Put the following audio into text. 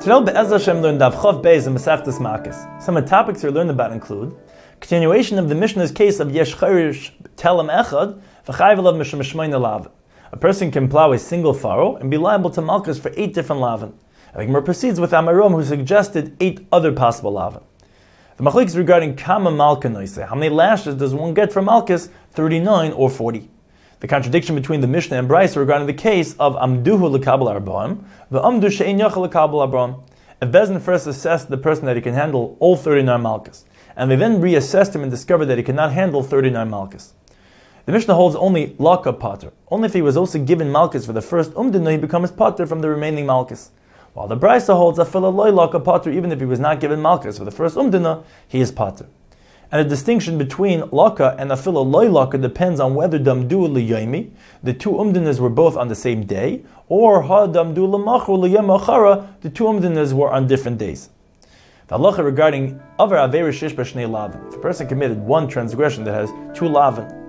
Today, Be'ez Hashem learned Daf Chav Beis and Masechtas Makos. Some of the topics we learned about include continuation of the Mishnah's case of Yesh Chayrish Telem Echad V'chayv Elav Mishum Shmoina Lavan. A person can plow a single furrow and be liable to malchus for 8 different lavan. The Gemara proceeds with Amarom, who suggested 8 other possible lavan. The machlokes is regarding Kama Malka Noise. How many lashes does one get for malchus? 39 or 40. The contradiction between the Mishnah and Brisa regarding the case of Amduhu L'Kabel Arbaim, V'Amdu She'en Yachal L'Kabel Arbaim. If Bezdin first assessed the person that he can handle all 39 malchus, and they then reassessed him and discovered that he cannot handle 39 malchus. The Mishnah holds only Laka Pater. Only if he was also given malchus for the first Umdina, he becomes Pater from the remaining malchus. While the Brisa holds Afila Loi Laka Pater, even if he was not given malchus for the first Umdina, he is Pater. And the distinction between Laka and Afila Loi Laka depends on whether Damdu L'Yomi, the 2 Umdinas were both on the same day, or Ha Damdu L'Machru L'Yom Achara, the 2 Umdinas were on different days. The halacha regarding Aver Aveir Shish B'Shnei Lavan. If a person committed one transgression that has 2 lavan,